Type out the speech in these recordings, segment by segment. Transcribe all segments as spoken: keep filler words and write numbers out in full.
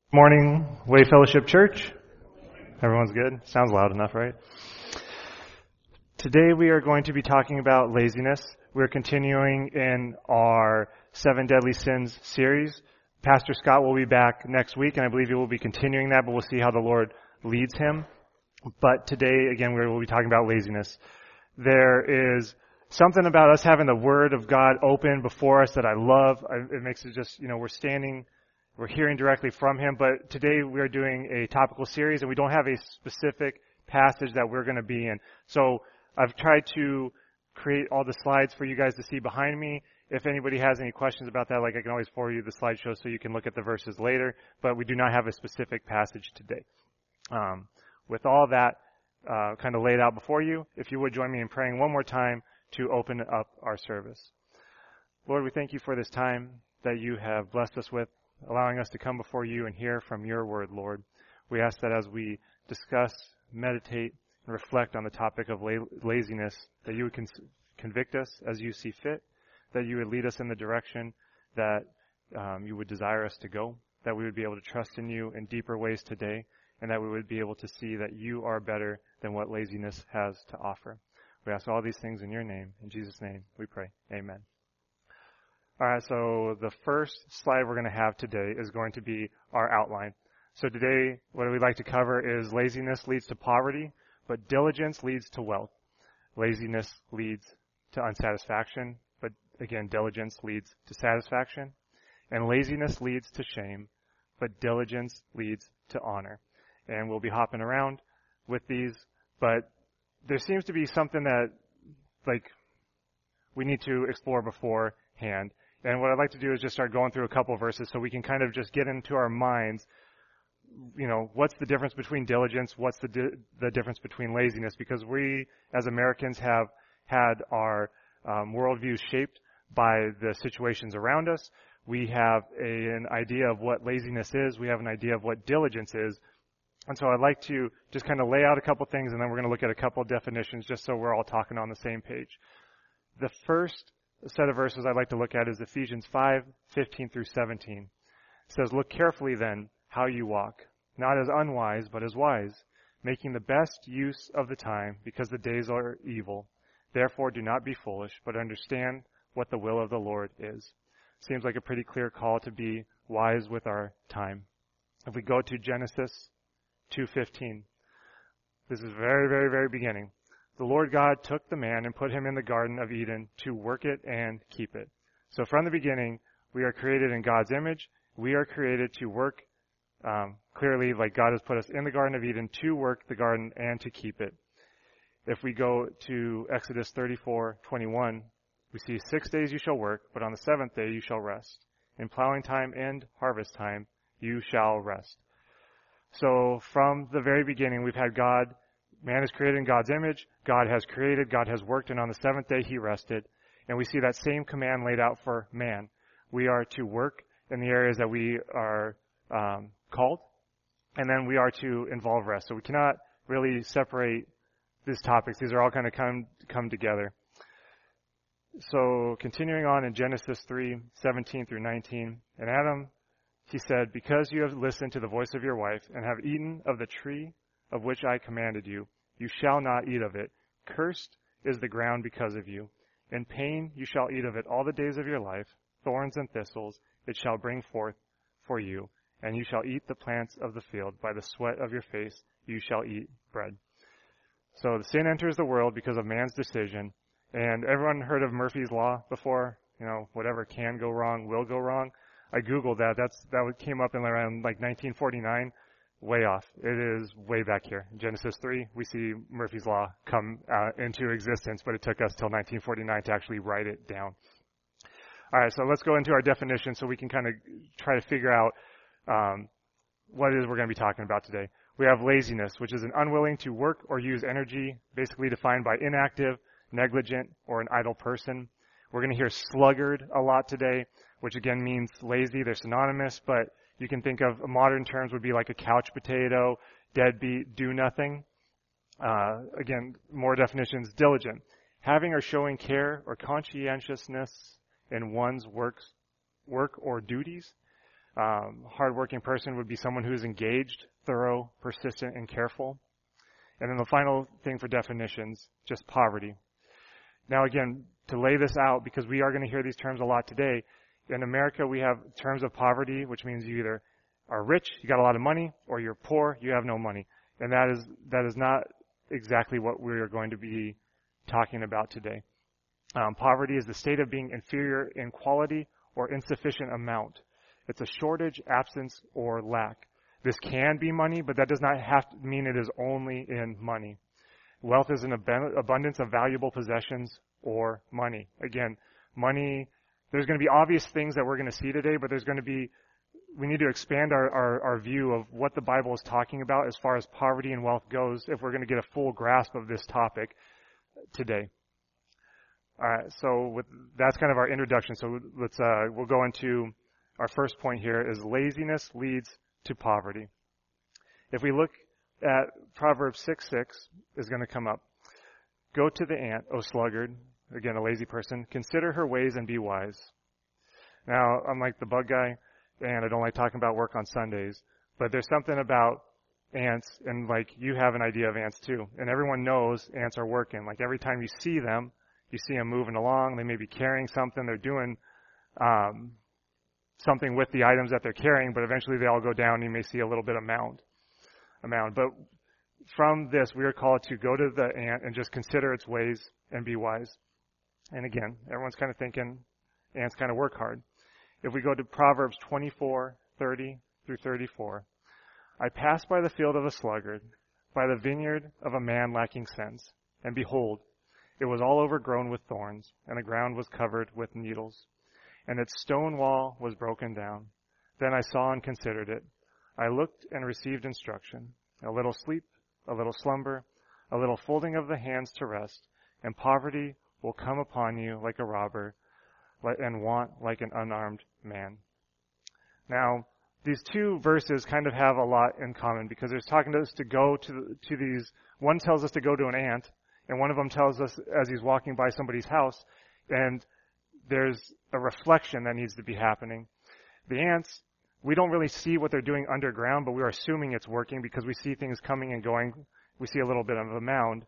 Morning, Way Fellowship Church. Everyone's good? Sounds loud enough, right? Today we are going to be talking about laziness. We're continuing in our Seven Deadly Sins series. Pastor Scott will be back next week, and I believe he will be continuing that, but we'll see how the Lord leads him. But today, again, we will be talking about laziness. There is something about us having the Word of God open before us that I love. It makes it just, you know, we're standing We're hearing directly from him, but today we're doing a topical series and we don't have a specific passage that we're going to be in. So I've tried to create all the slides for you guys to see behind me. If anybody has any questions about that, like I can always forward you the slideshow so you can look at the verses later, but we do not have a specific passage today. Um, with all that uh, kind of laid out before you, if you would join me in praying one more time to open up our service. Lord, we thank you for this time that you have blessed us with, allowing us to come before you and hear from your word, Lord. We ask that as we discuss, meditate, and reflect on the topic of la- laziness, that you would con- convict us as you see fit, that you would lead us in the direction that um, you would desire us to go, that we would be able to trust in you in deeper ways today, and that we would be able to see that you are better than what laziness has to offer. We ask all these things in your name. In Jesus' name we pray. Amen. All right, so the first slide we're going to have today is going to be our outline. So today, what we'd like to cover is laziness leads to poverty, but diligence leads to wealth. Laziness leads to unsatisfaction, but again, diligence leads to satisfaction. And laziness leads to shame, but diligence leads to honor. And we'll be hopping around with these, but there seems to be something that, like, we need to explore beforehand. And what I'd like to do is just start going through a couple verses so we can kind of just get into our minds, you know, what's the difference between diligence, what's the di- the difference between laziness, because we as Americans have had our um, worldviews shaped by the situations around us. We have a, an idea of what laziness is. We have an idea of what diligence is. And so I'd like to just kind of lay out a couple things, and then we're going to look at a couple definitions just so we're all talking on the same page. The first set of verses I'd like to look at is Ephesians five, fifteen through seventeen. It says, "Look carefully then how you walk, not as unwise, but as wise, making the best use of the time, because the days are evil. Therefore do not be foolish, but understand what the will of the Lord is." Seems like a pretty clear call to be wise with our time. If we go to Genesis two fifteen, this is very, very, very beginning. "The Lord God took the man and put him in the Garden of Eden to work it and keep it." So from the beginning, we are created in God's image. We are created to work, um, clearly, like God has put us in the Garden of Eden to work the garden and to keep it. If we go to Exodus thirty-four twenty-one, we see, "Six days you shall work, but on the seventh day you shall rest. In plowing time and harvest time you shall rest." So from the very beginning, we've had God. Man is created in God's image. God has created. God has worked. And on the seventh day, he rested. And we see that same command laid out for man. We are to work in the areas that we are um, called. And then we are to involve rest. So we cannot really separate these topics. These are all kind of come, come together. So continuing on in Genesis three, seventeen through nineteen. "And Adam, he said, because you have listened to the voice of your wife and have eaten of the tree of which I commanded you, you shall not eat of it. Cursed is the ground because of you. In pain you shall eat of it all the days of your life. Thorns and thistles it shall bring forth for you, and you shall eat the plants of the field. By the sweat of your face you shall eat bread." So the sin enters the world because of man's decision. And everyone heard of Murphy's Law before? You know, whatever can go wrong will go wrong. I Googled that. That's that came up in around like nineteen forty-nine. Way off. It is way back here. In Genesis three, we see Murphy's Law come uh, into existence, but it took us till nineteen forty-nine to actually write it down. All right, so let's go into our definition so we can kind of try to figure out um, what it is we're going to be talking about today. We have laziness, which is an unwilling to work or use energy, basically defined by inactive, negligent, or an idle person. We're going to hear sluggard a lot today, which again means lazy. They're synonymous, but you can think of modern terms would be like a couch potato, deadbeat, do nothing. Uh, again, more definitions: diligent, having or showing care or conscientiousness in one's works, work or duties. Um, hardworking person would be someone who is engaged, thorough, persistent, and careful. And then the final thing for definitions, just poverty. Now again, to lay this out, because we are going to hear these terms a lot today, in America we have terms of poverty, which means you either are rich, you got a lot of money, or you're poor, you have no money. And that is that is not exactly what we are going to be talking about today. Um, poverty is the state of being inferior in quality or insufficient amount. It's a shortage, absence, or lack. This can be money, but that does not have to mean it is only in money. Wealth is an ab- abundance of valuable possessions or money. Again, money, there's going to be obvious things that we're going to see today, but there's going to be, we need to expand our, our, our view of what the Bible is talking about as far as poverty and wealth goes if we're going to get a full grasp of this topic today. All right, so with, that's kind of our introduction. So let's, uh, we'll go into our first point here is laziness leads to poverty. If we look at Proverbs six six is going to come up. Go to the ant, O sluggard, again a lazy person, consider her ways and be wise. Now, I'm like the bug guy, and I don't like talking about work on Sundays, but there's something about ants, and like you have an idea of ants too, and everyone knows ants are working. Like every time you see them, you see them moving along, they may be carrying something, they're doing um, something with the items that they're carrying, but eventually they all go down and you may see a little bit of mound. A mound. But from this, we are called to go to the ant and just consider its ways and be wise. And again, everyone's kind of thinking ants kind of work hard. If we go to Proverbs twenty-four thirty through thirty-four, I passed by the field of a sluggard, by the vineyard of a man lacking sense, and behold, it was all overgrown with thorns, and the ground was covered with needles, and its stone wall was broken down. Then I saw and considered it. I looked and received instruction, a little sleep, a little slumber, a little folding of the hands to rest, and poverty will come upon you like a robber, and want like an unarmed man. Now, these two verses kind of have a lot in common because there's talking to us to go to to these. One tells us to go to an ant, and one of them tells us as he's walking by somebody's house, and there's a reflection that needs to be happening. The ants, we don't really see what they're doing underground, but we're assuming it's working because we see things coming and going. We see a little bit of a mound.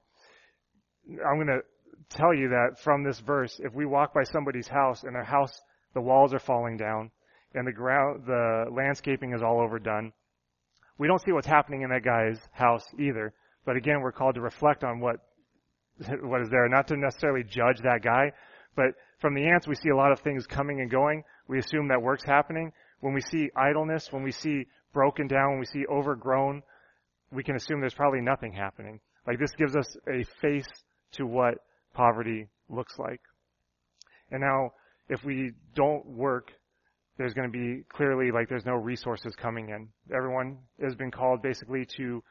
I'm going to tell you that from this verse, if we walk by somebody's house and their house, the walls are falling down and the ground, the landscaping is all overdone, we don't see what's happening in that guy's house either. But again, we're called to reflect on what what is there, not to necessarily judge that guy. But from the ants, we see a lot of things coming and going. We assume that work's happening. When we see idleness, when we see broken down, when we see overgrown, we can assume there's probably nothing happening. Like this gives us a face to what poverty looks like. And now, if we don't work, there's going to be clearly like there's no resources coming in. Everyone has been called basically to,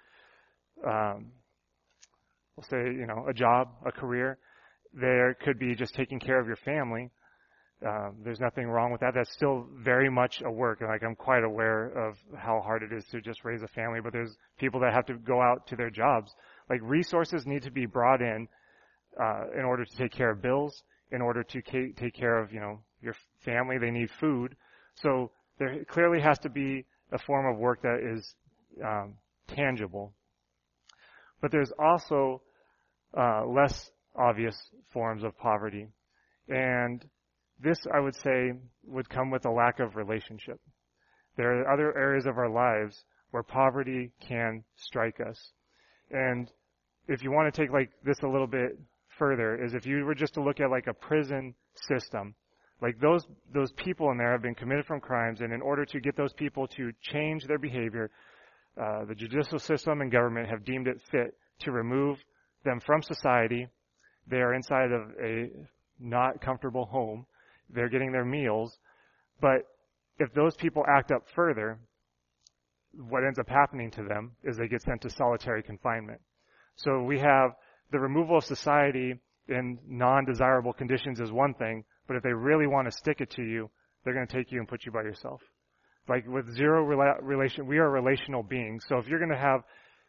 um, we'll say, you know, a job, a career. There could be just taking care of your family. Um, there's nothing wrong with that. That's still very much a work. Like I'm quite aware of how hard it is to just raise a family, but there's people that have to go out to their jobs. Like resources need to be brought in uh, in order to take care of bills, in order to ca- take care of, you know, your family. They need food. So there clearly has to be a form of work that is um, tangible. But there's also uh, less obvious forms of poverty. And this, I would say, would come with a lack of relationship. There are other areas of our lives where poverty can strike us. And if you want to take like this a little bit further, is if you were just to look at like a prison system, like those those people in there have been committed from crimes, and in order to get those people to change their behavior, uh, the judicial system and government have deemed it fit to remove them from society. They are inside of a not comfortable home. They're getting their meals. But if those people act up further, what ends up happening to them is they get sent to solitary confinement. So we have the removal of society in non-desirable conditions is one thing, but if they really want to stick it to you, they're going to take you and put you by yourself. Like with zero rela- relation, we are relational beings. So if you're going to have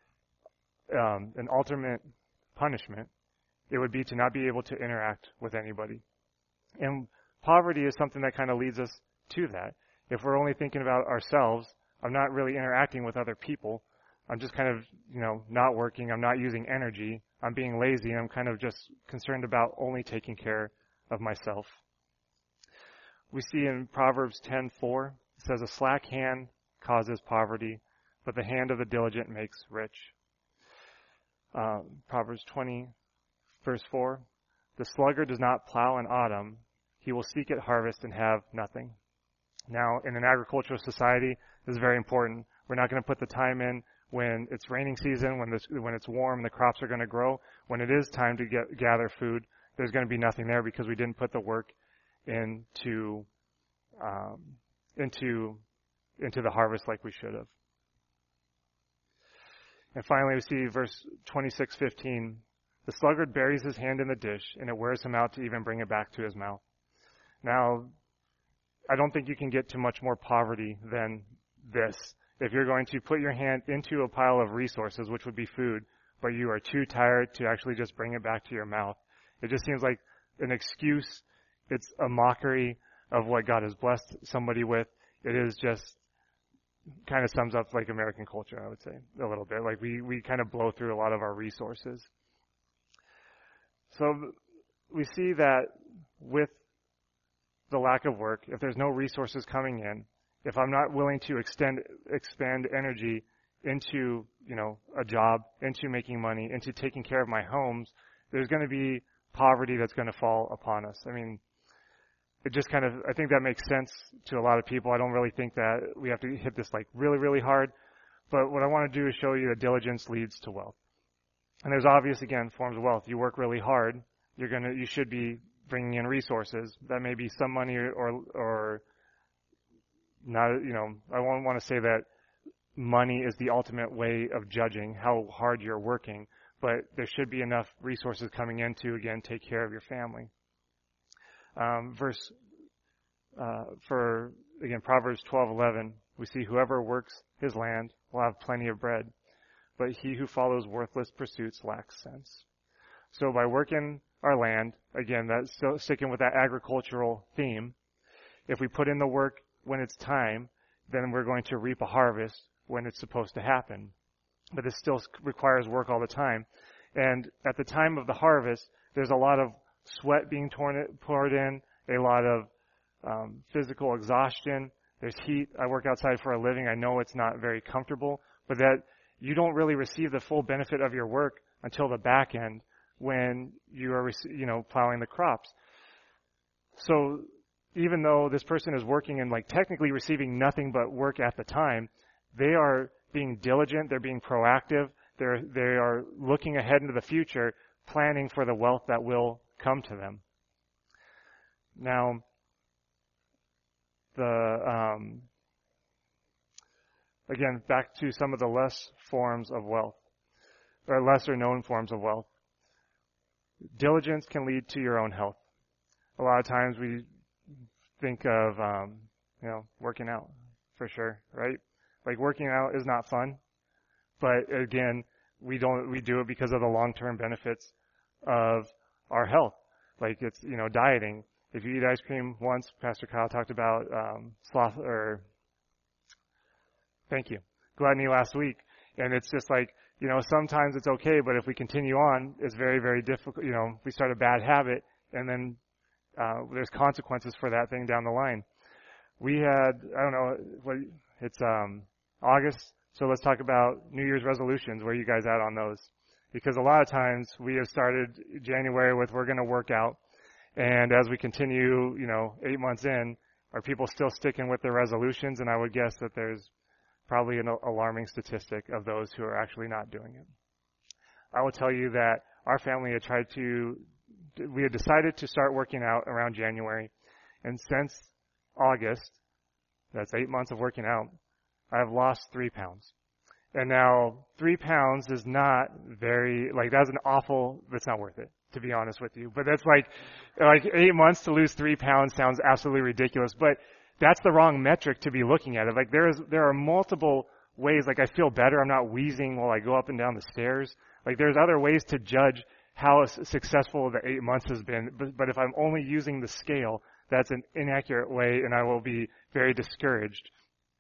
um, an ultimate punishment, it would be to not be able to interact with anybody. And poverty is something that kind of leads us to that. If we're only thinking about ourselves, I'm not really interacting with other people. I'm just kind of, you know, not working. I'm not using energy. I'm being lazy. I'm kind of just concerned about only taking care of myself. We see in Proverbs ten four, it says, a slack hand causes poverty, but the hand of the diligent makes rich. Um, Proverbs twenty, verse four, the sluggard does not plow in autumn. He will seek at harvest and have nothing. Now, in an agricultural society, this is very important. We're not going to put the time in when it's raining season, when this, when it's warm and the crops are going to grow. When it is time to get, gather food, there's going to be nothing there because we didn't put the work into um, into into the harvest like we should have. And finally, we see verse twenty-six fifteen. The sluggard buries his hand in the dish, and it wears him out to even bring it back to his mouth. Now, I don't think you can get to much more poverty than this. If you're going to put your hand into a pile of resources, which would be food, but you are too tired to actually just bring it back to your mouth, it just seems like an excuse. It's a mockery of what God has blessed somebody with. It is just kind of sums up like American culture, I would say, a little bit. Like we, we kind of blow through a lot of our resources. So we see that with the lack of work, if there's no resources coming in, if I'm not willing to extend, expand energy into, you know, a job, into making money, into taking care of my homes, there's going to be poverty that's going to fall upon us. I mean, it just kind of, I think that makes sense to a lot of people. I don't really think that we have to hit this like really, really hard. But what I want to do is show you that diligence leads to wealth. And there's obvious, again, forms of wealth. You work really hard. You're going to, you should be bringing in resources. That may be some money or, or not, you know, I won't want to say that money is the ultimate way of judging how hard you're working, but there should be enough resources coming in to, again, take care of your family. Um, verse, uh, for, again, Proverbs twelve eleven, we see whoever works his land will have plenty of bread, but he who follows worthless pursuits lacks sense. So by working our land, again, that's so sticking with that agricultural theme, if we put in the work when it's time, then we're going to reap a harvest when it's supposed to happen. But this still requires work all the time. And at the time of the harvest, there's a lot of sweat being torn, poured in, a lot of um, physical exhaustion. There's heat. I work outside for a living. I know it's not very comfortable, but that you don't really receive the full benefit of your work until the back end when you are, you know, plowing the crops. So even though this person is working and like technically receiving nothing but work at the time, they are being diligent. They're being proactive. They're, they are looking ahead into the future, planning for the wealth that will come to them. Now, the, um, again, back to some of the less forms of wealth, or lesser known forms of wealth. Diligence can lead to your own health. A lot of times we think of, um, you know, working out for sure, right? Like working out is not fun, but again, we don't, we do it because of the long-term benefits of our health. Like it's, you know, dieting. If you eat ice cream once, Pastor Kyle talked about, um, sloth, or, thank you, gluttony last week. And it's just like, you know, sometimes it's okay, but if we continue on, it's very, very difficult. You know, we start a bad habit, and then uh, there's consequences for that thing down the line. We had, I don't know, what it's um, August, so let's talk about New Year's resolutions. Where are you guys at on those? Because a lot of times we have started January with we're going to work out, and as we continue, you know, eight months in, are people still sticking with their resolutions? And I would guess that there's probably an alarming statistic of those who are actually not doing it. I will tell you that our family had tried to, we had decided to start working out around January, and since August, that's eight months of working out, I've lost three pounds. And now, three pounds is not very, like, that's an awful, that's not worth it, to be honest with you. But that's like, like eight months to lose three pounds sounds absolutely ridiculous. But that's the wrong metric to be looking at it. Like, there is, there are multiple ways, like, I feel better. I'm not wheezing while I go up and down the stairs. Like, there's other ways to judge how successful the eight months has been. But, but if I'm only using the scale, That's an inaccurate way, and I will be very discouraged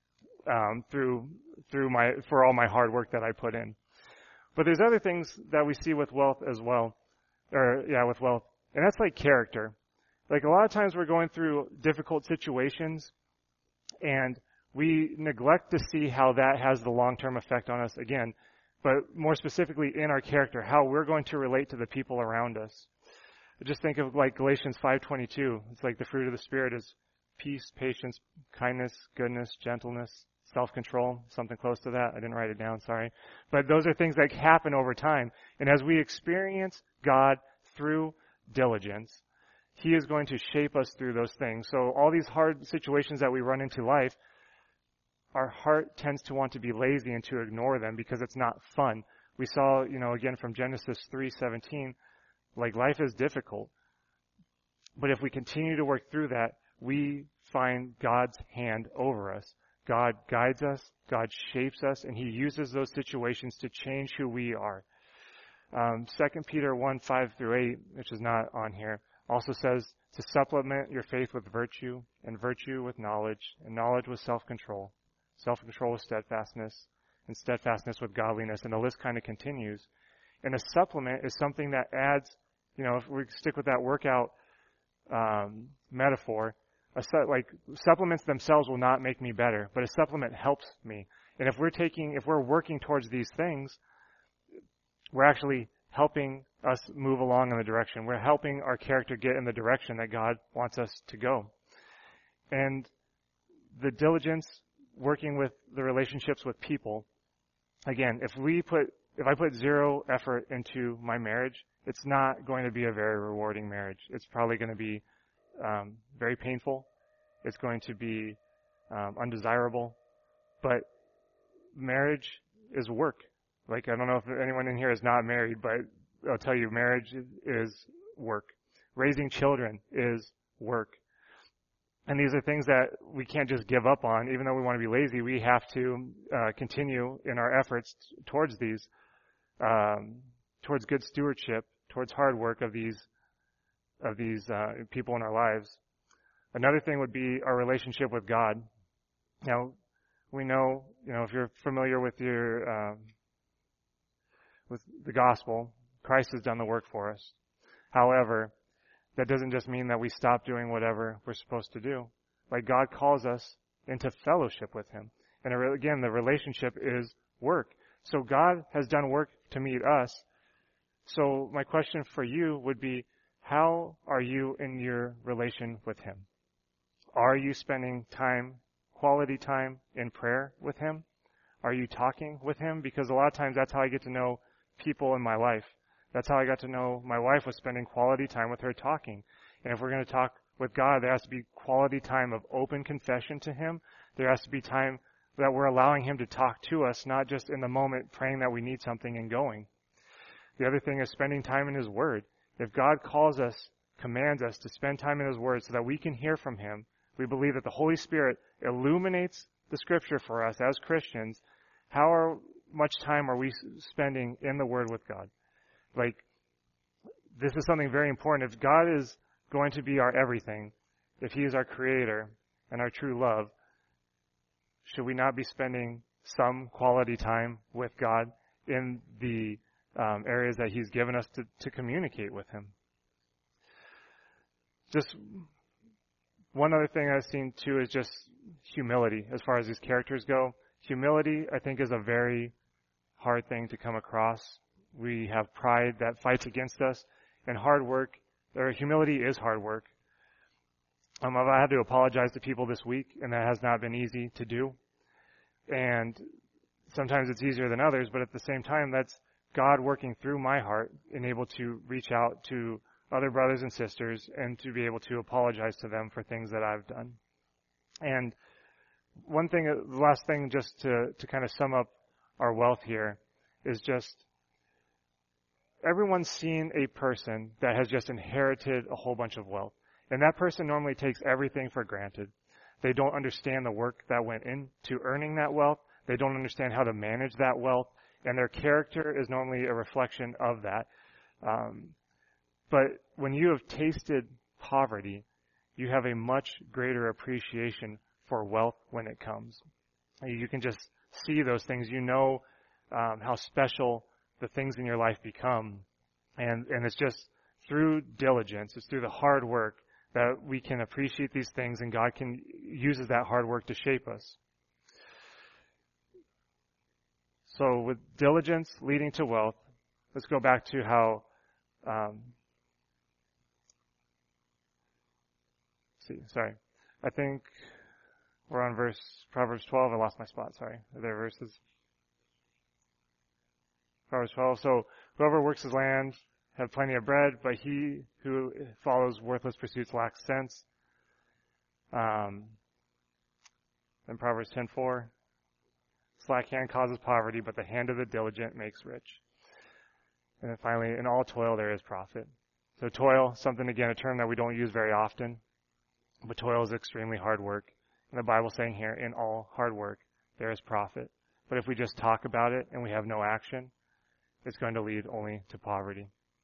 um, through through my for all my hard work that I put in. But there's other things that we see with wealth as well, or yeah, with wealth, and that's like character. Like a lot of times we're going through difficult situations, and we neglect to see how that has the long-term effect on us again, but more specifically in our character, how we're going to relate to the people around us. Just think of like Galatians five twenty-two. It's like the fruit of the Spirit is peace, patience, kindness, goodness, gentleness, self-control, something close to that. I didn't write it down, sorry. But those are things that happen over time. And as we experience God through diligence, He is going to shape us through those things. So all these hard situations that we run into life, our heart tends to want to be lazy and to ignore them because it's not fun. We saw, you know, again from Genesis three seventeen, like life is difficult. But if we continue to work through that, we find God's hand over us. God guides us, God shapes us, and He uses those situations to change who we are. Um, Second Peter one, five through eight, which is not on here, also says to supplement your faith with virtue, and virtue with knowledge, and knowledge with self-control, self-control with steadfastness, and steadfastness with godliness, and the list kind of continues. And a supplement is something that adds, you know, if we stick with that workout um, metaphor, a su- like supplements themselves will not make me better, but a supplement helps me. And if we're taking, if we're working towards these things, we're actually helping us move along in the direction. We're helping our character get in the direction that God wants us to go. And the diligence, working with the relationships with people, again, if we put, if I put zero effort into my marriage, it's not going to be a very rewarding marriage. It's probably going to be um, very painful. It's going to be um, undesirable. But marriage is work. Like, I don't know if anyone in here is not married, but I'll tell you, marriage is work. Raising children is work. And these are things that we can't just give up on. Even though we want to be lazy, we have to uh, continue in our efforts t- towards these, um, towards good stewardship, towards hard work of these, of these uh, people in our lives. Another thing would be our relationship with God. Now, we know, you know, if you're familiar with your, um, with the gospel, Christ has done the work for us. However, that doesn't just mean that we stop doing whatever we're supposed to do. Like, God calls us into fellowship with Him. And again, the relationship is work. So God has done work to meet us. So my question for you would be, how are you in your relation with Him? Are you spending time, quality time in prayer with Him? Are you talking with Him? Because a lot of times that's how I get to know people in my life. That's how I got to know my wife, was spending quality time with her talking. And if we're going to talk with God, there has to be quality time of open confession to Him. There has to be time that we're allowing Him to talk to us, not just in the moment praying that we need something and going. The other thing is spending time in His Word. If God calls us, commands us to spend time in His Word so that we can hear from Him, we believe that the Holy Spirit illuminates the Scripture for us as Christians. How are, much time are we spending in the Word with God? Like, this is something very important. If God is going to be our everything, if He is our Creator and our true love, should we not be spending some quality time with God in the um, areas that He's given us to, to communicate with Him? Just one other thing I've seen too is just humility as far as these characters go. Humility, I think, is a very hard thing to come across. We have pride that fights against us, and hard work, or humility is hard work. Um, I've had to apologize to people this week, and that has not been easy to do. And sometimes it's easier than others, but at the same time, that's God working through my heart and able to reach out to other brothers and sisters and to be able to apologize to them for things that I've done. And one thing, the last thing, just to, to kind of sum up our wealth here, is just everyone's seen a person that has just inherited a whole bunch of wealth. And that person normally takes everything for granted. They don't understand the work that went into earning that wealth. They don't understand how to manage that wealth. And their character is normally a reflection of that. Um, but when you have tasted poverty, you have a much greater appreciation for wealth when it comes. You can just see those things. You know um, how special the things in your life become. And, and it's just through diligence, it's through the hard work that we can appreciate these things, and God can uses that hard work to shape us. So with diligence leading to wealth, let's go back to how, um, see, sorry, I think we're on verse, Proverbs twelve. I lost my spot, sorry. Are there verses? Proverbs twelve. So whoever works his land have plenty of bread, but he who follows worthless pursuits lacks sense. Um, and Proverbs ten four. Slack hand causes poverty, but the hand of the diligent makes rich. And then finally, in all toil there is profit. So toil, something again, a term that we don't use very often, but toil is extremely hard work. And the Bible's saying here, in all hard work there is profit. But if we just talk about it and we have no action, it's going to lead only to poverty.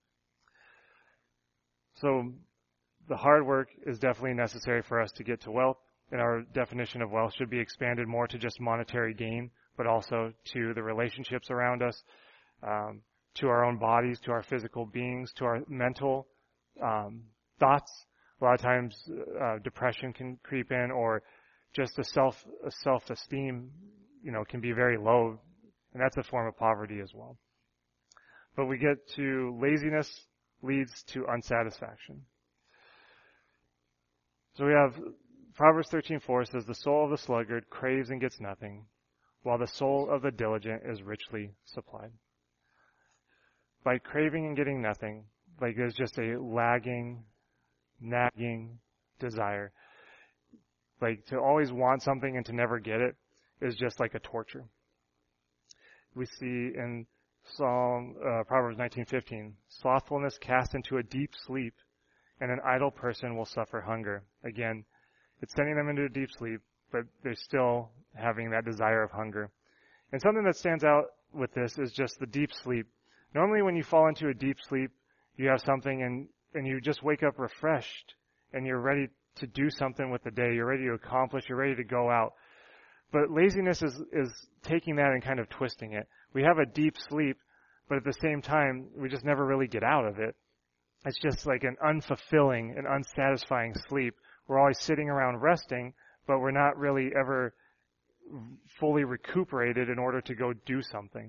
So the hard work is definitely necessary for us to get to wealth, and our definition of wealth should be expanded more to just monetary gain, but also to the relationships around us, um, to our own bodies, to our physical beings, to our mental um, thoughts. A lot of times uh, depression can creep in, or just a self a self-esteem, you know, can be very low, and that's a form of poverty as well. But we get to laziness leads to unsatisfaction. So we have Proverbs thirteen four says, the soul of the sluggard craves and gets nothing, while the soul of the diligent is richly supplied. By craving and getting nothing, like there's just a lagging, nagging desire. Like to always want something and to never get it is just like a torture. We see in Psalm, uh, Proverbs nineteen fifteen, slothfulness casts into a deep sleep, and an idle person will suffer hunger. Again, it's sending them into a deep sleep, but they're still having that desire of hunger. And something that stands out with this is just the deep sleep. Normally when you fall into a deep sleep, you have something and, and you just wake up refreshed, and you're ready to do something with the day. You're ready to accomplish. You're ready to go out. But laziness is, is taking that and kind of twisting it. We have a deep sleep, but at the same time, we just never really get out of it. It's just like an unfulfilling and unsatisfying sleep. We're always sitting around resting, but we're not really ever fully recuperated in order to go do something.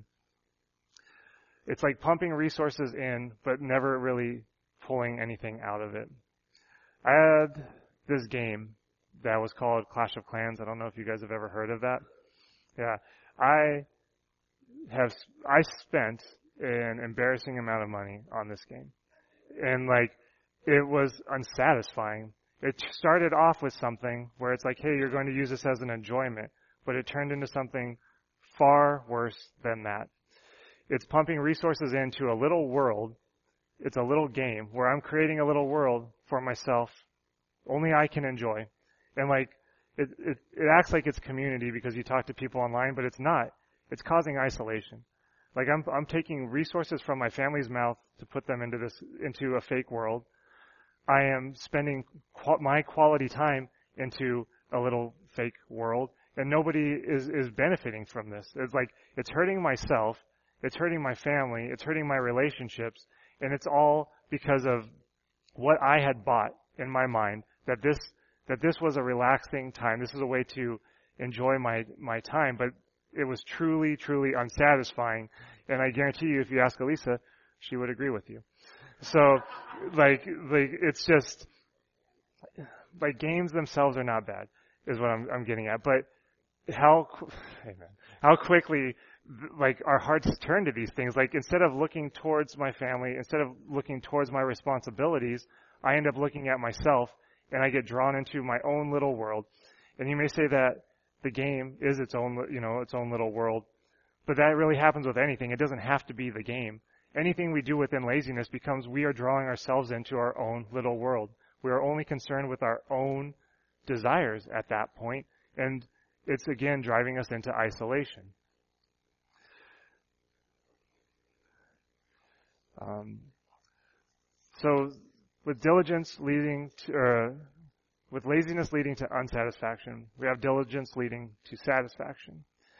It's like pumping resources in, but never really pulling anything out of it. I had this game that was called Clash of Clans. I don't know if you guys have ever heard of that. Yeah. I have, I spent an embarrassing amount of money on this game. And like, it was unsatisfying. It started off with something where it's like, hey, you're going to use this as an enjoyment, but it turned into something far worse than that. It's pumping resources into a little world. It's a little game where I'm creating a little world for myself. Only I can enjoy. And like, it, it, it acts like it's community because you talk to people online, but it's not. It's causing isolation. Like I'm, I'm taking resources from my family's mouth to put them into this, into a fake world. I am spending qu- my quality time into a little fake world, and nobody is, is benefiting from this. It's like, it's hurting myself, it's hurting my family, it's hurting my relationships, and it's all because of what I had bought in my mind, that this, that this was a relaxing time, this is a way to enjoy my, my time, but it was truly, truly unsatisfying, and I guarantee you if you ask Elisa, she would agree with you. So, like, like, it's just, like, games themselves are not bad, is what I'm, I'm getting at. But how, amen, how quickly, like, our hearts turn to these things. Like, instead of looking towards my family, instead of looking towards my responsibilities, I end up looking at myself, and I get drawn into my own little world. And you may say that the game is its own, you know, its own little world, but that really happens with anything. It doesn't have to be the game. Anything we do within laziness becomes we are drawing ourselves into our own little world. We are only concerned with our own desires at that point, and it's again driving us into isolation. Um, so, with diligence leading to, uh, with laziness leading to unsatisfaction, we have diligence leading to satisfaction.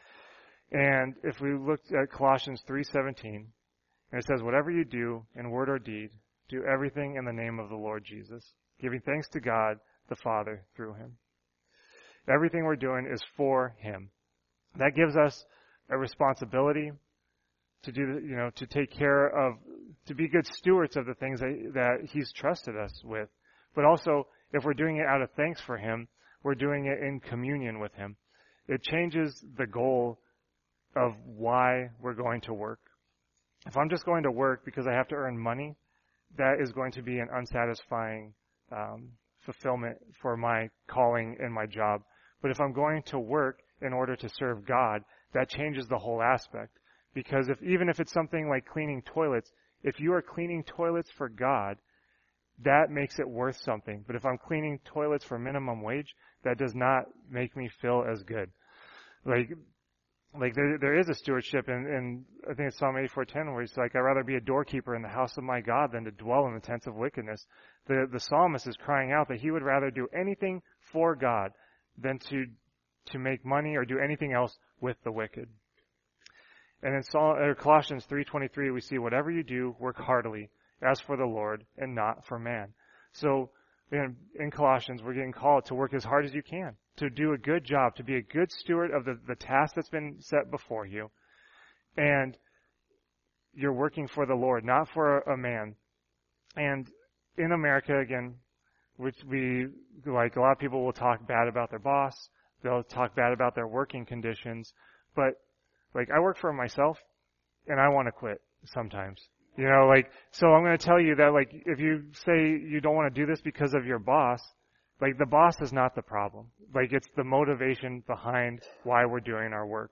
And if we look at Colossians three seventeen, and it says, whatever you do in word or deed, do everything in the name of the Lord Jesus, giving thanks to God the Father through him. Everything we're doing is for him. That gives us a responsibility to do, you know, to take care of, to be good stewards of the things that, that he's trusted us with. But also, if we're doing it out of thanks for him, we're doing it in communion with him. It changes the goal of why we're going to work. If I'm just going to work because I have to earn money, that is going to be an unsatisfying um, fulfillment for my calling and my job. But if I'm going to work in order to serve God, that changes the whole aspect. Because if even if it's something like cleaning toilets, if you are cleaning toilets for God, that makes it worth something. But if I'm cleaning toilets for minimum wage, that does not make me feel as good. Like, like there, there is a stewardship, and, and I think it's Psalm eighty-four ten, where it's like, I'd rather be a doorkeeper in the house of my God than to dwell in the tents of wickedness. The, the psalmist is crying out that he would rather do anything for God than to, to make money or do anything else with the wicked. And in Psalm, or Colossians three twenty-three, we see, whatever you do, work heartily, as for the Lord and not for man. So in, in Colossians, we're getting called to work as hard as you can, to do a good job, to be a good steward of the, the task that's been set before you. And you're working for the Lord, not for a, a man. And in America, again, which we, like a lot of people will talk bad about their boss, they'll talk bad about their working conditions, but like I work for myself and I want to quit sometimes. You know, like, so I'm going to tell you that, like, if you say you don't want to do this because of your boss, like, the boss is not the problem. Like, it's the motivation behind why we're doing our work.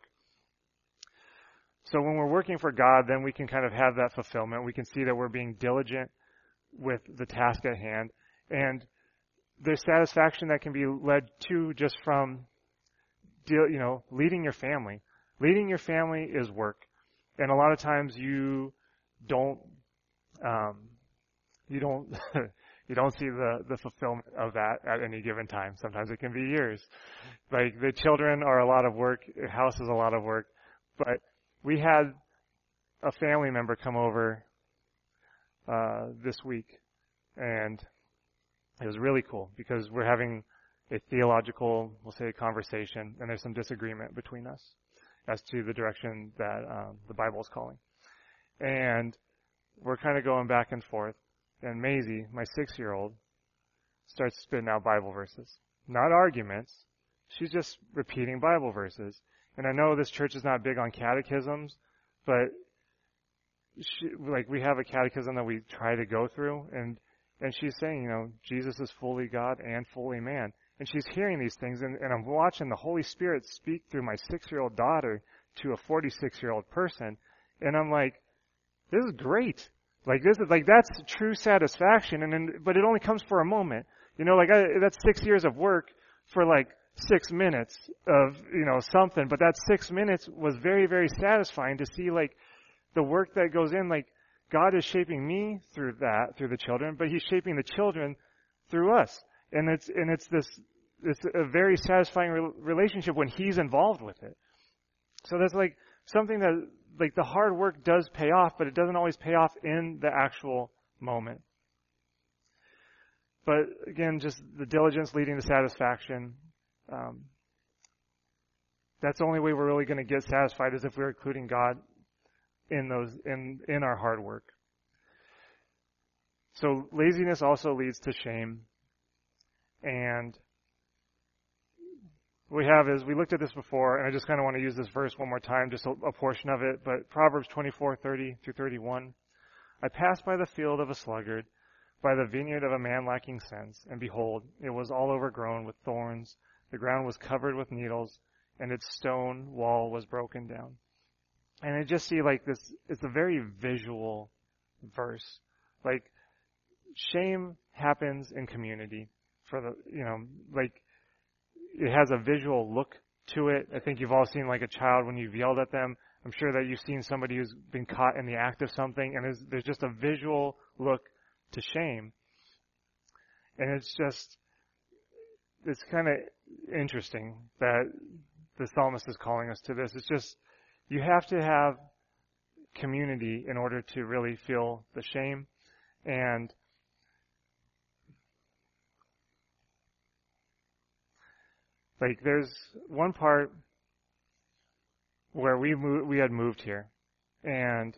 So when we're working for God, then we can kind of have that fulfillment. We can see that we're being diligent with the task at hand. And there's satisfaction that can be led to just from, you know, leading your family. Leading your family is work. And a lot of times you don't um you don't you don't see the the fulfillment of that at any given time. Sometimes it can be years. Like, the children are a lot of work, the house is a lot of work. But we had a family member come over uh this week, and it was really cool because we're having a theological, we'll say, conversation, and there's some disagreement between us as to the direction that um, the Bible is calling. And we're kind of going back and forth. And Maisie, my six-year-old, starts spitting out Bible verses. Not arguments. She's just repeating Bible verses. And I know this church is not big on catechisms, but she, like, we have a catechism that we try to go through. And, and she's saying, you know, Jesus is fully God and fully man. And she's hearing these things, and, and I'm watching the Holy Spirit speak through my six-year-old daughter to a forty-six-year-old person. And I'm like, this is great. Like, this is like, that's true satisfaction. And then, but it only comes for a moment. You know, like, I, that's six years of work for like six minutes of, you know, something. But that six minutes was very, very satisfying to see, like, the work that goes in. Like, God is shaping me through that, through the children, but he's shaping the children through us. And it's, and it's this, it's a very satisfying re- relationship when he's involved with it. So that's like something that, like, the hard work does pay off, but it doesn't always pay off in the actual moment. But again, just the diligence leading to satisfaction. Um, that's the only way we're really going to get satisfied is if we're including God in those, in, in our hard work. So laziness also leads to shame. And what we have is, we looked at this before, and I just kind of want to use this verse one more time, just a, a portion of it, but Proverbs twenty-four, thirty through thirty-one. I passed by the field of a sluggard, by the vineyard of a man lacking sense, and behold, it was all overgrown with thorns, the ground was covered with needles, and its stone wall was broken down. And I just see, like, this, it's a very visual verse. Like, shame happens in community. For the, you know, like, it has a visual look to it. I think you've all seen, like, a child when you've yelled at them. I'm sure that you've seen somebody who's been caught in the act of something, and there's, there's just a visual look to shame. And it's just, it's kind of interesting that the psalmist is calling us to this. It's just, you have to have community in order to really feel the shame. And like, there's one part where we moved, we had moved here, and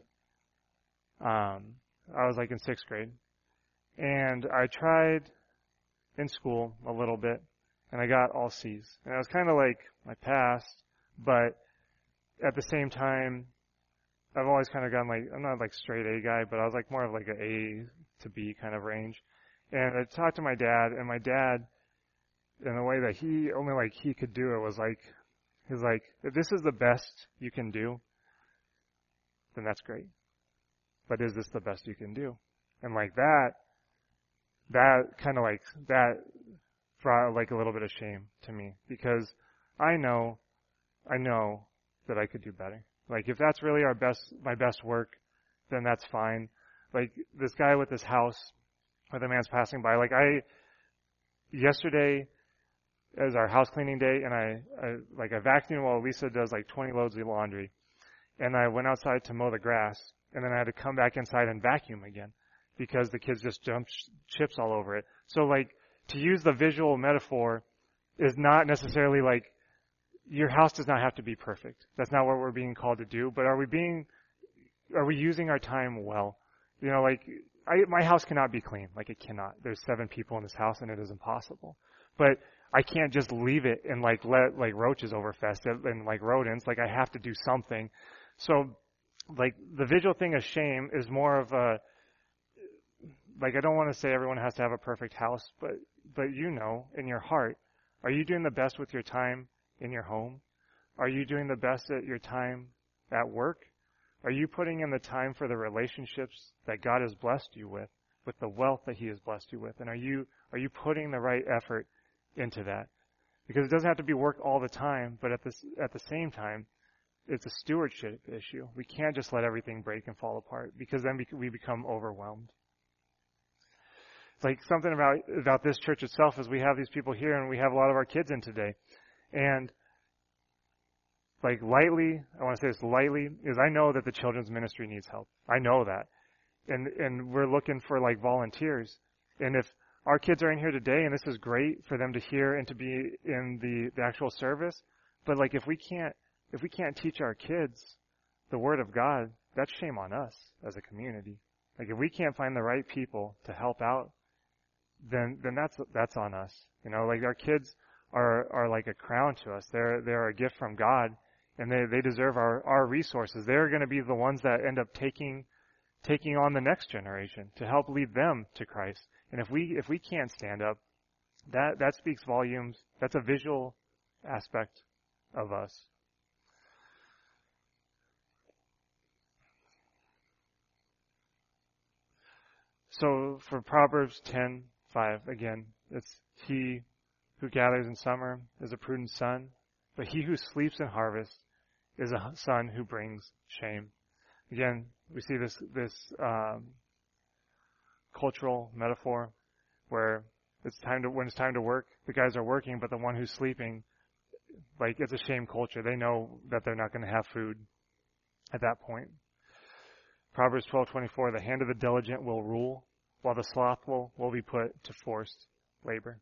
um, I was like in sixth grade, and I tried in school a little bit, and I got all C's, and I was kind of like, I passed, but at the same time, I've always kind of gotten like, I'm not like straight A guy, but I was like more of like an A to B kind of range. And I talked to my dad, and my dad, in the way that he, only like he could do it, was like, he's like, if this is the best you can do, then that's great. But is this the best you can do? And like that, that kind of like, that brought like a little bit of shame to me, because I know, I know that I could do better. Like, if that's really our best, my best work, then that's fine. Like, this guy with this house, where the man's passing by, like, I, yesterday, is our house cleaning day, and I, I like I vacuumed while Lisa does like twenty loads of laundry, and I went outside to mow the grass, and then I had to come back inside and vacuum again because the kids just dumped chips all over it. So like, to use the visual metaphor is not necessarily like, your house does not have to be perfect. That's not what we're being called to do. But are we being, are we using our time well? You know, like, I, my house cannot be clean. Like, it cannot. There's seven people in this house, and it is impossible. But I can't just leave it and like let like roaches overfest it and like rodents. Like, I have to do something. So like, the visual thing of shame is more of a, like, I don't want to say everyone has to have a perfect house, but but you know, in your heart, are you doing the best with your time in your home? Are you doing the best at your time at work? Are you putting in the time for the relationships that God has blessed you with, with the wealth that He has blessed you with? And are you are you putting the right effort into that? Because it doesn't have to be work all the time, but at this at the same time, it's a stewardship issue. We can't just let everything break and fall apart, because then we become overwhelmed. It's like something about about this church itself is we have these people here, and we have a lot of our kids in today. And like, lightly, I want to say this lightly, is I know that the children's ministry needs help. I know that. And and we're looking for like volunteers. And if our kids are in here today, and this is great for them to hear and to be in the, the actual service, but like, if we can't if we can't teach our kids the Word of God, that's shame on us as a community. Like, if we can't find the right people to help out, then then that's that's on us. You know, like, our kids are are like a crown to us. They're they're a gift from God, and they they deserve our our resources. They're going to be the ones that end up taking taking on the next generation to help lead them to Christ. And if we if we can't stand up, that that speaks volumes. That's a visual aspect of us. So for Proverbs ten five, again, it's he who gathers in summer is a prudent son, but he who sleeps in harvest is a son who brings shame. Again, we see this this um, cultural metaphor where it's time to when it's time to work, the guys are working, but the one who's sleeping, like, it's a shame culture. They know that they're not going to have food at that point. Proverbs twelve twenty-four, the hand of the diligent will rule, while the slothful will be put to forced labor.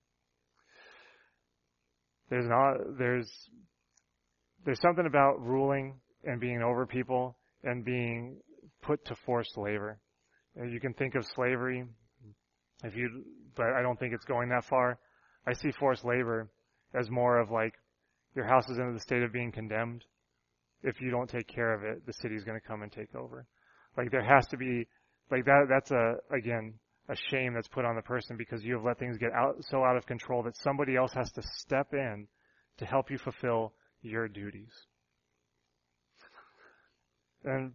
There's not there's there's something about ruling and being over people and being put to forced labor. You can think of slavery, if you, but I don't think it's going that far. I see forced labor as more of like, your house is in the state of being condemned. If you don't take care of it, the city's going to come and take over. Like, there has to be, like, that. That's a again a shame that's put on the person, because you have let things get out so out of control that somebody else has to step in to help you fulfill your duties. And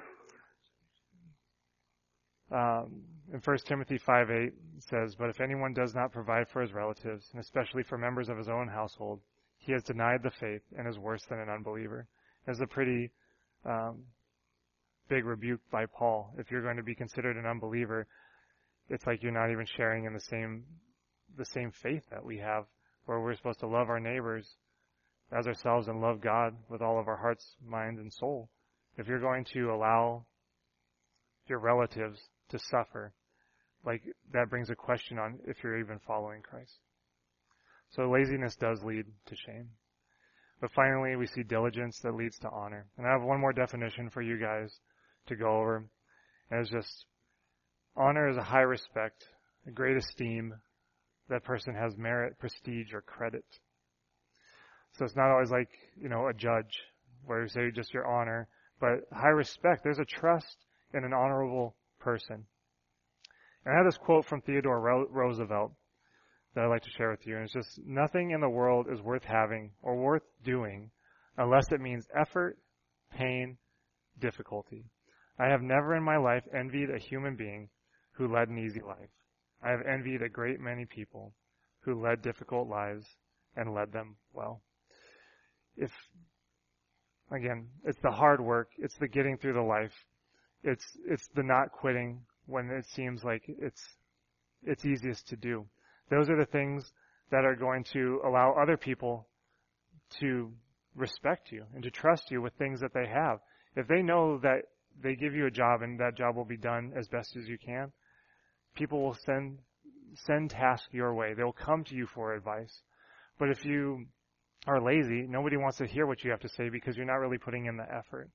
um, in First Timothy five eight, it says, "But if anyone does not provide for his relatives, and especially for members of his own household, he has denied the faith and is worse than an unbeliever." It's a pretty um, big rebuke by Paul. If you're going to be considered an unbeliever, it's like you're not even sharing in the same the same faith that we have. where we're supposed to love our neighbors as ourselves and love God with all of our hearts, minds, and soul. If you're going to allow your relatives to suffer, like that brings a question on if you're even following Christ. So laziness does lead to shame. But finally, we see diligence that leads to honor. And I have one more definition for you guys to go over. And it's just, honor is a high respect, a great esteem. That person has merit, prestige, or credit. So it's not always like, you know, a judge where you say just your honor, but high respect. There's a trust in an honorable person. And I have this quote from Theodore Ro- Roosevelt that I'd like to share with you. And it's just, nothing in the world is worth having or worth doing unless it means effort, pain, difficulty. I have never in my life envied a human being who led an easy life. I have envied a great many people who led difficult lives and led them well. If, again, it's the hard work, it's the getting through the life, it's it's the not quitting when it seems like it's it's easiest to do. Those are the things that are going to allow other people to respect you and to trust you with things that they have. If they know that they give you a job and that job will be done as best as you can, people will send send tasks your way. They'll come to you for advice. But if you are lazy, nobody wants to hear what you have to say because you're not really putting in the effort.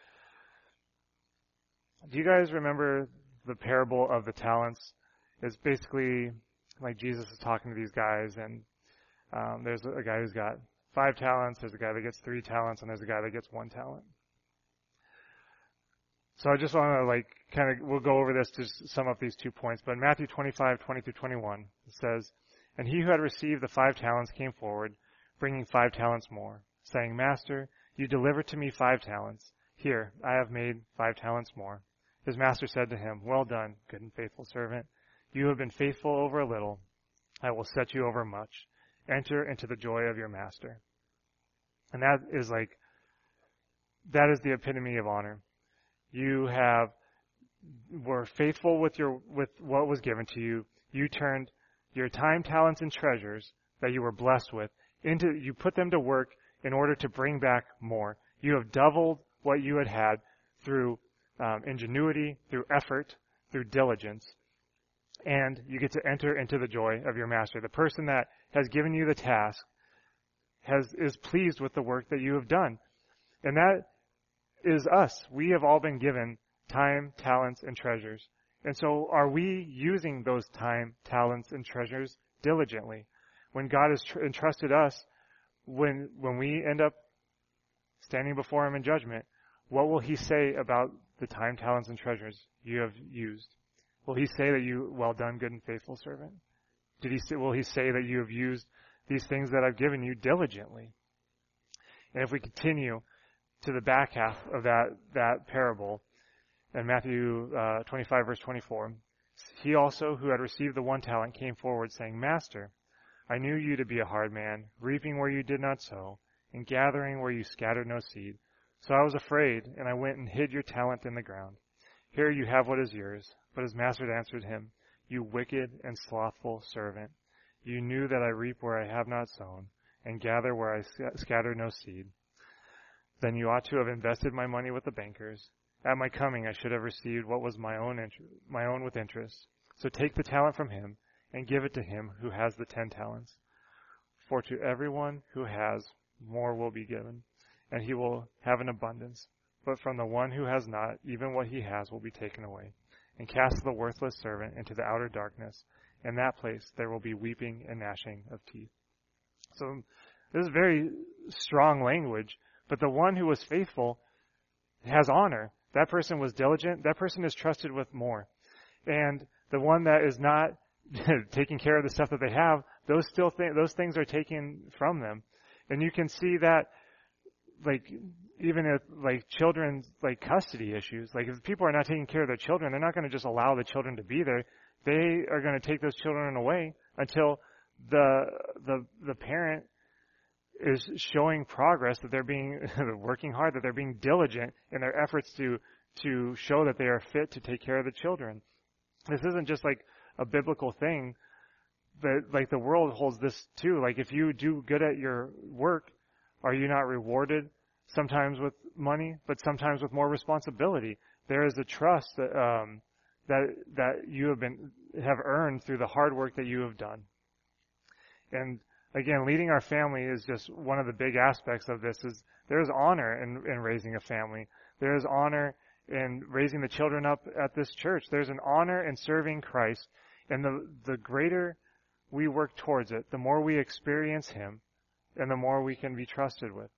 Do you guys remember the parable of the talents? It's basically like Jesus is talking to these guys, and um, there's a guy who's got five talents, there's a guy that gets three talents, and there's a guy that gets one talent. So I just want to like kind of, we'll go over this to sum up these two points. But in Matthew twenty-five, twenty through twenty-one, it says, "And he who had received the five talents came forward, bringing five talents more, saying, Master, you delivered to me five talents. Here, I have made five talents more. His master said to him, Well done, good and faithful servant. You have been faithful over a little. I will set you over much. Enter into the joy of your master." And that is like, that is the epitome of honor. You have, were faithful with your, with what was given to you. You turned your time, talents, and treasures that you were blessed with into, you put them to work in order to bring back more. You have doubled what you had had through um, ingenuity, through effort, through diligence. And you get to enter into the joy of your master. The person that has given you the task has, is pleased with the work that you have done. And that is us. We have all been given time, talents, and treasures. And so are we using those time, talents, and treasures diligently? When God has tr- entrusted us, when when we end up standing before Him in judgment, what will He say about the time, talents, and treasures you have used? Will He say that you, well done, good and faithful servant? Did He say, will He say that you have used these things that I've given you diligently? And if we continue to the back half of that, that parable, in Matthew uh, twenty-five, verse twenty-four, he also who had received the one talent came forward, saying, Master, I knew you to be a hard man, reaping where you did not sow, and gathering where you scattered no seed. So I was afraid, and I went and hid your talent in the ground. Here you have what is yours. But his master answered him, You wicked and slothful servant, you knew that I reap where I have not sown, and gather where I sc- scatter no seed. Then you ought to have invested my money with the bankers. At my coming I should have received what was my own inter- my own with interest. So take the talent from him, and give it to him who has the ten talents. For to everyone who has, more will be given, and he will have an abundance. But from the one who has not, even what he has will be taken away. And cast the worthless servant into the outer darkness. In that place there will be weeping and gnashing of teeth. So this is very strong language, but the one who was faithful has honor. That person was diligent. That person is trusted with more. And the one that is not taking care of the stuff that they have, those still th- those things are taken from them. And you can see that, like, even if, like, children's, like, custody issues, like, if people are not taking care of their children, they're not going to just allow the children to be there. They are going to take those children away until the the the parent is showing progress, that they're being working hard, that they're being diligent in their efforts to to show that they are fit to take care of the children. This isn't just like a biblical thing. but like the world holds this too. Like if you do good at your work, are you not rewarded sometimes with money, but sometimes with more responsibility? There is a trust that um, that that you have been have earned through the hard work that you have done. And again, leading our family is just one of the big aspects of this. Is there is honor in, in raising a family. There is honor in raising the children up at this church. There's an honor in serving Christ. And the the greater we work towards it, the more we experience Him, and the more we can be trusted with.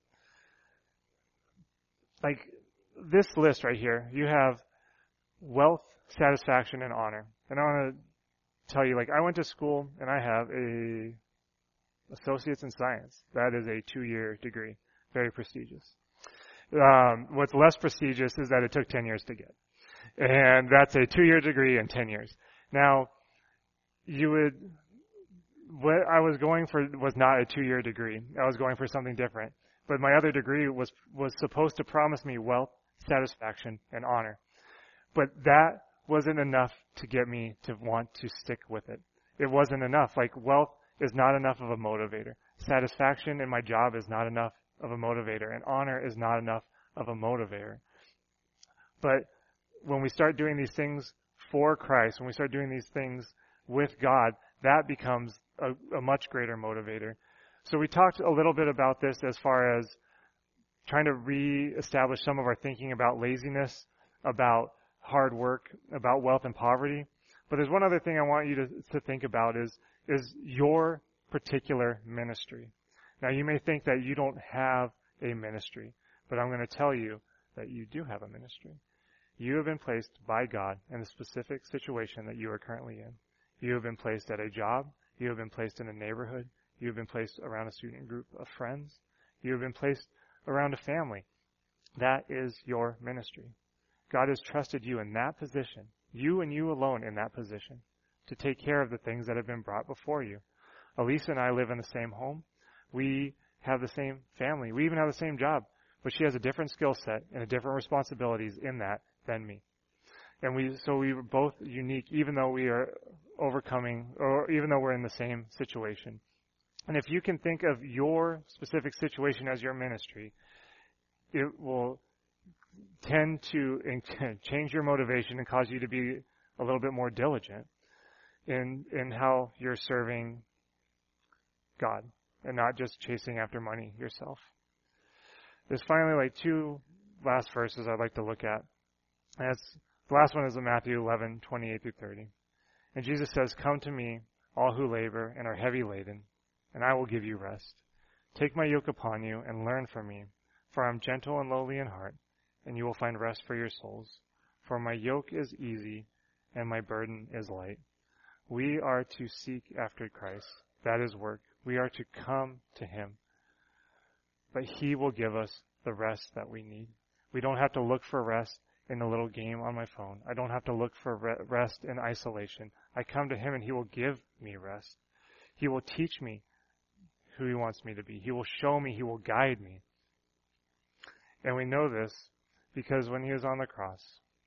Like this list right here, you have wealth, satisfaction, and honor. And I want to tell you, like I went to school and I have a associate's in science. That is a two-year degree, very prestigious. Um, what's less prestigious is that it took ten years to get. And that's a two-year degree in ten years. Now, you would, what I was going for was not a two-year degree. I was going for something different. But my other degree was, was supposed to promise me wealth, satisfaction, and honor. But that wasn't enough to get me to want to stick with it. It wasn't enough. Like wealth is not enough of a motivator. Satisfaction in my job is not enough of a motivator. And honor is not enough of a motivator. But when we start doing these things for Christ, when we start doing these things with God, that becomes a, a much greater motivator. So we talked a little bit about this as far as trying to reestablish some of our thinking about laziness, about hard work, about wealth and poverty. But there's one other thing I want you to, to think about is, is your particular ministry. Now you may think that you don't have a ministry, but I'm going to tell you that you do have a ministry. You have been placed by God in a specific situation that you are currently in. You have been placed at a job. You have been placed in a neighborhood. You have been placed around a student group of friends. You have been placed around a family. That is your ministry. God has trusted you in that position, you and you alone in that position, to take care of the things that have been brought before you. Elisa and I live in the same home. We have the same family. We even have the same job, but she has a different skill set and a different responsibilities in that than me. And we, so we were both unique, even though we are overcoming, or even though we're in the same situation. And if you can think of your specific situation as your ministry, it will tend to change your motivation and cause you to be a little bit more diligent in in how you're serving God and not just chasing after money yourself. There's finally like two last verses I'd like to look at. And that's, the last one is in Matthew eleven, twenty-eight through thirty. And Jesus says, "Come to me, all who labor and are heavy laden, and I will give you rest. Take my yoke upon you and learn from me, for I am gentle and lowly in heart, and you will find rest for your souls. For my yoke is easy and my burden is light." We are to seek after Christ. That is work. We are to come to Him. But He will give us the rest that we need. We don't have to look for rest in a little game on my phone. I don't have to look for rest in isolation. I come to Him and He will give me rest. He will teach me who He wants me to be. He will show me. He will guide me. And we know this because when He was on the cross,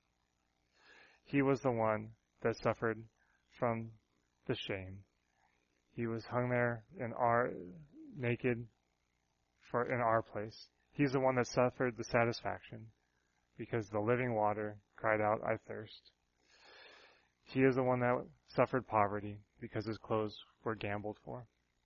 He was the one that suffered from the shame. He was hung there in our naked for in our place. He's the one that suffered the satisfaction because the living water cried out, "I thirst." He is the one that suffered poverty because his clothes were gambled for.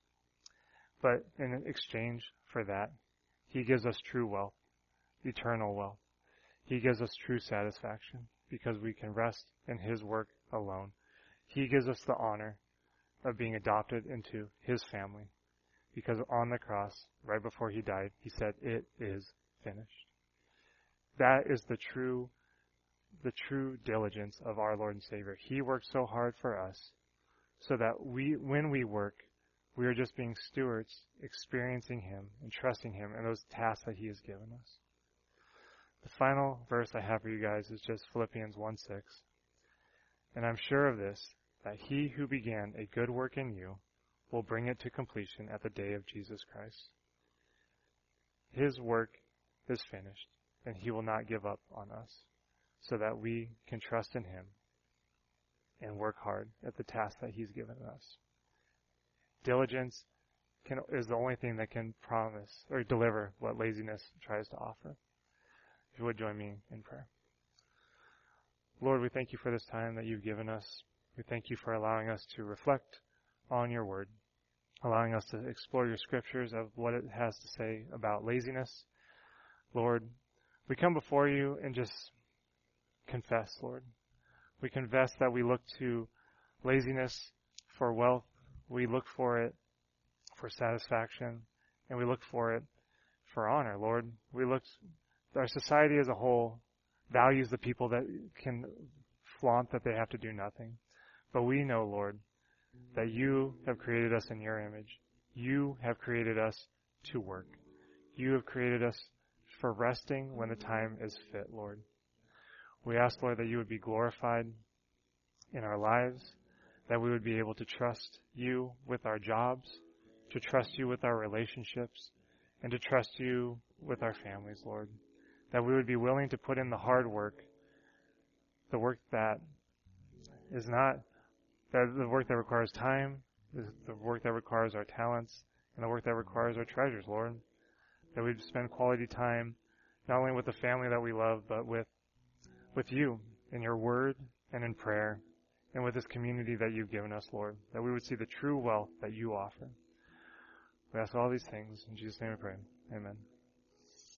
But in exchange for that, He gives us true wealth, eternal wealth. He gives us true satisfaction because we can rest in His work alone. He gives us the honor of being adopted into His family because on the cross, right before He died, He said, "It is finished." That is the true, the true diligence of our Lord and Savior. He worked so hard for us so that we, when we work, we are just being stewards, experiencing Him and trusting Him in those tasks that He has given us. The final verse I have for you guys is just Philippians one six. "And I'm sure of this, that He who began a good work in you will bring it to completion at the day of Jesus Christ." His work is finished, and He will not give up on us, so that we can trust in Him and work hard at the task that He's given us. diligence can, is the only thing that can promise or deliver what laziness tries to offer. If you would join me in prayer. Lord, we thank you for this time that you've given us. We thank you for allowing us to reflect on your word, allowing us to explore your scriptures of what it has to say about laziness. Lord, we come before you and just confess, Lord. We confess that we look to laziness for wealth. We look for it for satisfaction, and we look for it for honor, Lord. We look, our society as a whole values the people that can flaunt that they have to do nothing. But we know, Lord, that you have created us in your image. You have created us to work. You have created us for resting when the time is fit, Lord. We ask, Lord, that you would be glorified in our lives, that we would be able to trust you with our jobs, to trust you with our relationships, and to trust you with our families, Lord. That we would be willing to put in the hard work, the work that is not, that the work that requires time, the work that requires our talents, and the work that requires our treasures, Lord. That we'd spend quality time not only with the family that we love, but with with you in your word and in prayer, and with this community that you've given us, Lord. That we would see the true wealth that you offer. We ask all these things in Jesus' name we pray. Amen.